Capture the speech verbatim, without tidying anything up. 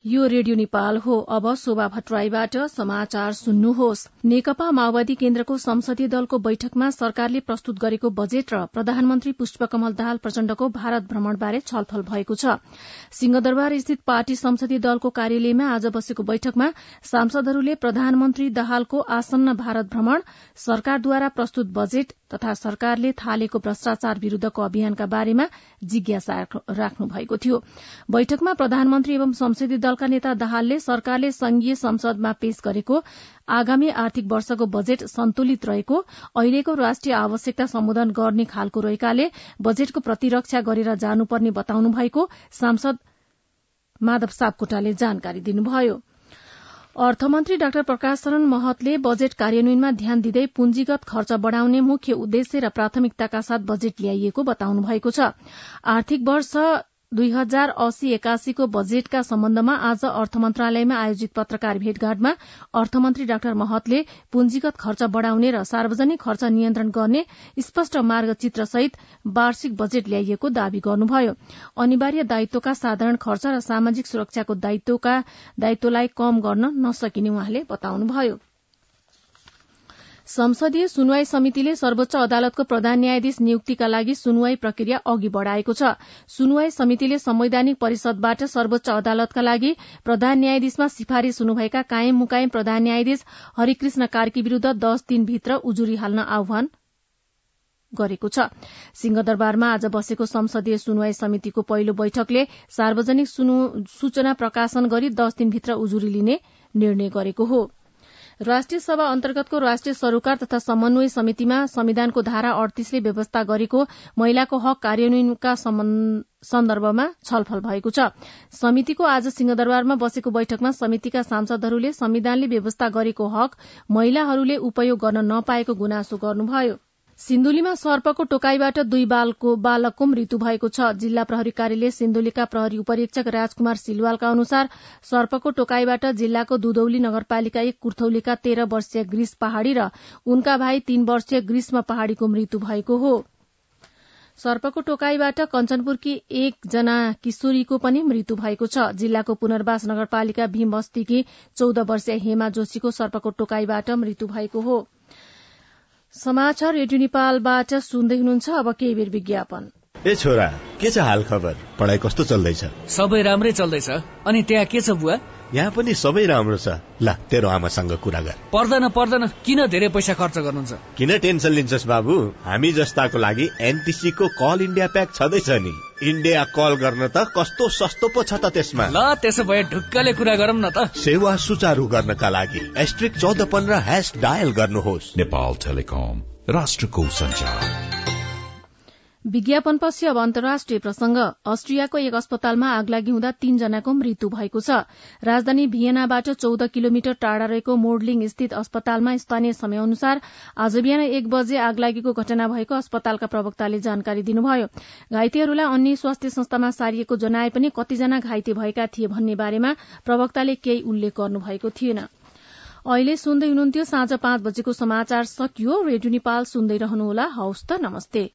यो रेडियो नेपाल हो। अब शोभा भट्टराईबाट समाचार सुन्नुहोस्। नेकपा माओवादी केन्द्रको संसदीय दलको बैठकमा सरकारले प्रस्तुत गरेको बजेट र प्रधानमन्त्री पुष्पकमल दाहाल प्रचण्डको भारत भ्रमणबारे छलफल भएको छ। सिंहदरबार स्थित पार्टी संसदीय दलको कार्यालयमा आज बसेको बैठकमा सांसदहरूले प्रधानमन्त्री दाहालको आसन्न भारत भ्रमण, सरकारद्वारा प्रस्तुत बजेट तथा सरकारले थालेको भ्रष्टाचार विरूद्धको अभियानका बारेमा जिज्ञासा राख्नु भएको थियो। बैठकमा प्रधानमन्त्री एवं संसदीय दलका नेता दाहालले सरकारले संघीय संसदमा पेश गरेको आगामी आर्थिक वर्षको बजेट सन्तुलित रहेको, अहिलेको राष्ट्रिय आवश्यकता सम्बोधन गर्ने खालको रहेकाले बजेटको प्रतिरक्षा गरेर जानुपर्ने बताउनु भएको सांसद माधव सापकोटाले जानकारी दिनुभयो। अर्थमन्त्री डाक्टर प्रकाश शरण महतले बजेट कार्यान्वयनमा ध्यान दिँदै पुँजीगत खर्च बढ़ाउने मुख्य उद्देश्य र प्राथमिकताका साथ बजेट ल्याइएको बताउनु भएको छ। आर्थिक वर्ष दुई हजार अस्सी एकासीको बजेटका सम्बन्धमा आज अर्थ मन्त्रालयमा आयोजित पत्रकार भेटघाटमा अर्थमन्त्री डाक्टर महतले पुँजीगत खर्च बढ़ाउने र सार्वजनिक खर्च नियन्त्रण गर्ने स्पष्ट मार्गचित्रसहित वार्षिक बजेट ल्याइएको दावी गर्नुभयो। अनिवार्य दायित्वका साधारण खर्च र सामाजिक सुरक्षाको दायित्वका दायित्वलाई कम गर्न नसकिने उहाँले बताउनुभयो। संसदीय सुनवाई समितिले सर्वोच्च अदालतको प्रधान न्यायाधीश नियुक्तिका लागि सुनवाई प्रक्रिया अघि बढ़ाएको छ। सुनवाई समितिले संवैधानिक परिषदबाट सर्वोच्च अदालतका लागि प्रधान न्यायाधीशमा सिफारिश हुनुभएका कायम मुकायम प्रधान न्यायाधीश हरिकृष्ण कार्की विरूद्ध दस दिनभित्र उजुरी हाल्न आह्वान गरेको छ। सिंहदरबारमा आज बसेको संसदीय सुनवाई समितिको पहिलो बैठकले सार्वजनिक सूचना प्रकाशन गरी दस दिनभित्र उजुरी लिने निर्णय गरेको हो। राष्ट्रिय सभा अन्तर्गतको राष्ट्रिय सरोकार तथा समन्वय समितिमा संविधानको धारा अडतीसले व्यवस्था गरेको महिलाको हक कार्यान्वयनका सन्दर्भमा छलफल भएको छ। समितिको आज सिंहदरबारमा बसेको बैठकमा समितिका सांसदहरूले संविधानले व्यवस्था गरेको हक महिलाहरूले उपयोग गर्न नपाएको गुनासो गर्नुभयो। सिन्धुलीमा सर्पको टोकाईबाट दुई बालको बालकको मृत्यु भएको छ। जिल्ला प्रहरी कार्यालय सिन्धुलीका प्रहरी उपरीक्षक राजकुमार सिलवालका अनुसार सर्पको टोकाईबाट जिल्लाको दुधौली नगरपालिका एक कुर्थौलीका तेह्र वर्षीय ग्रीष पहाड़ी र उनका भाइ तीन वर्षीय ग्रीष्म पहाड़ीको मृत्यु भएको हो। सर्पको टोकाईबाट कञ्चनपुरकी एकजना किशोरीको पनि मृत्यु भएको छ। जिल्लाको पुनर्वास नगरपालिका भीम बस्तीकी चौध वर्षीय हेमा जोशीको सर्पको टोकाईबाट मृत्यु भएको हो। समाचार रेडियो नेपालबाट सुन्दै हुनुहुन्छ। अब केही बेर विज्ञापन। ए छोरा, के छ हाल खबर? पढाइ कस्तो चल्दैछ? सबै राम्रै चल्दैछ। अनि त्यहाँ के छ बुवा? यहाँ पनि सबै राम्रो छ। ल तेरो आमासँग कुरा गर। पर्दैन पर्दैन, किन धेरै पैसा खर्च गर्नुहुन्छ? किन टेन्सन लिन्छस् बाबु? हामी जस्ताको लागि एनटीसी को कल इन्डिया प्याक छँदैछ नि। इन्डिया कल गर्न त कस्तो सस्तो पो छ त त्यसमा। ल त्यसो भए ढुक्कले कुरा गरौँ न त। सेवा सुचारू गर्नका लागि एस्ट्रिक चौध पन्ध्र ह्यास डायल गर्नुहोस्। नेपाल टेलिकम, राष्ट्रको सञ्चार। विज्ञापनपछि अब अन्तर्राष्ट्रिय प्रसंग। अस्ट्रियाको एक अस्पतालमा आगलागी हुँदा तीन जनाको मृत्यु भएको छ। राजधानी भियनाबाट चौध किलोमिटर टाढा रहेको मोडलिङ स्थित अस्पतालमा स्थानीय समय अनुसार आज बिहान एक बजे आगलागीको घटना भएको अस्पतालका प्रवक्ताले जानकारी दिनुभयो। घाइतेहरूलाई अन्य स्वास्थ्य संस्थामा सारिएको जनाए पनि कतिजना घाइते भएका थिए भन्ने बारेमा प्रवक्ताले केही उल्लेख गर्नुभएको थिएन। अहिले सुन्दै हुनुहुन्थ्यो साँझ पाँच बजेको समाचार सकियो। रेडियो नेपाल सुन्दै रहनुहोला। हवस् त, नमस्ते।